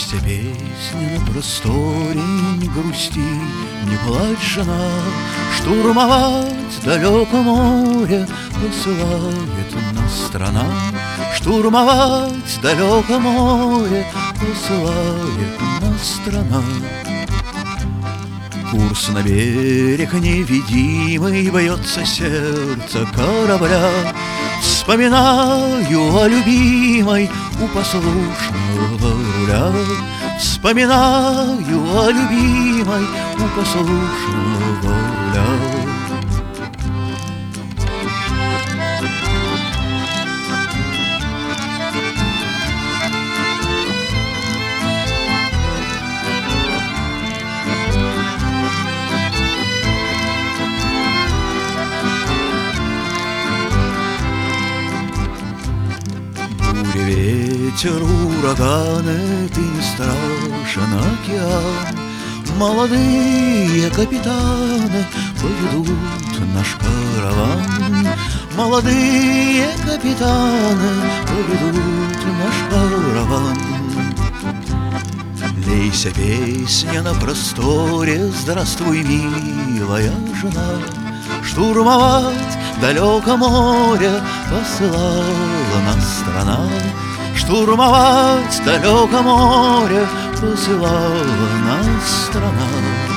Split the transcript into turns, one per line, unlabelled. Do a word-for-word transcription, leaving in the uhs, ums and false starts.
Лейся, песня на просторе, не грусти, не плачь, жена. Штурмовать далеко море посылает нас страна. Штурмовать далеко море посылает нас страна. Курс на берег невидимый, бьется сердце корабля. Вспоминаю о любимой у послушного руля. Вспоминаю о любимой у послушного руля. Ветер, ураганы, ты не страшен океан. Молодые капитаны поведут наш караван. Молодые капитаны поведут наш караван. Лейся, песня на просторе, здравствуй, милая жена. Штурмовать далеко море посылала нас страна. Штурмовать далеко море посылала нас страна.